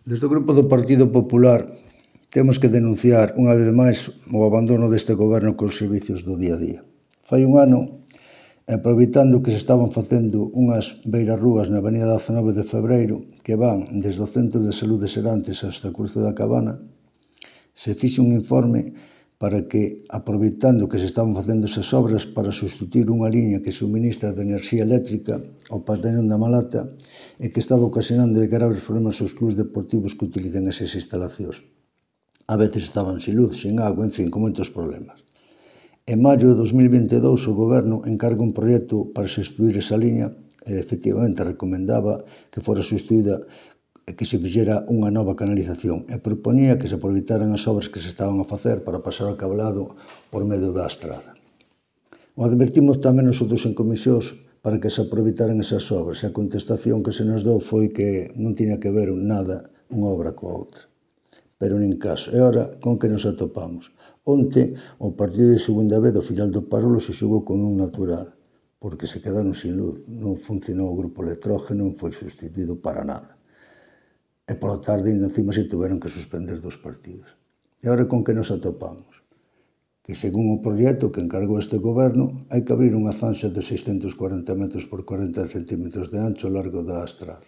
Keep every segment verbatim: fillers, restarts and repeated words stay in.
Desde o Grupo do Partido Popular temos que denunciar unha vez máis o abandono deste goberno cos servizos do día a día. Fai un ano, aproveitando que se estaban facendo unhas beirarrúas na avenida dezanove de febreiro que van desde o Centro de Saúde de Serantes hasta o Cruce da Cabana, se fixe un informe para que, aproveitando que se estaban facendo esas obras para sustituir unha liña que suministra de enerxía eléctrica ao pabellón da Malata e que estaba ocasionando graves problemas aos clubs deportivos que utilizan esas instalacións. A veces estaban sin luz, sin agua, en fin, con moitos problemas. En maio de dos mil vinte e dous, o Goberno encarga un proxecto para substituir esa liña e, efectivamente, recomendaba que fora substituída e que se fixera unha nova canalización e proponía que se aproveitaran as obras que se estaban a facer para pasar o cabelado por medio da estrada. O advertimos tamén nosotros en comisións para que se aproveitaran esas obras e a contestación que se nos dou foi que non tiña que ver nada unha obra coa outra. Pero nin caso. E ora, con que nos atopamos? Onte, o partido de segunda vez do filial do Parolo se xogou con un natural, porque se quedaron sin luz. Non funcionou o grupo electrógeno, non foi sustituído para nada. E pola tarde, ainda encima, se tiveron que suspender dos partidos. E agora con que nos atopamos? Que, según o proxecto que encargou este goberno, hai que abrir unha zanxa de seiscentos cuarenta metros por corenta centímetros de ancho ao largo da estrada.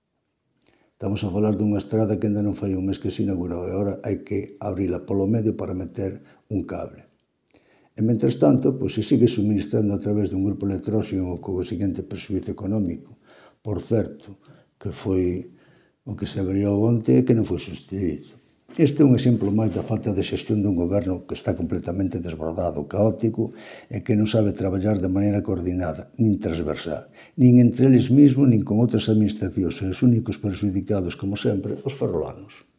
Estamos a falar dunha estrada que ainda non fai un mes que se inaugurou e agora hai que abrila polo medio para meter un cable. E, mentres tanto, pois se sigue suministrando a través dun grupo electróxeno co seguinte perxuízo económico. Por certo, que foi o que se abriu onte e que non foi sustituído. Este é un exemplo máis da falta de xestión dun goberno que está completamente desbordado, caótico e que non sabe traballar de maneira coordinada, nin transversal, nin entre eles mesmos, nin con outras administracións, e os únicos perxudicados, como sempre, os ferrolanos.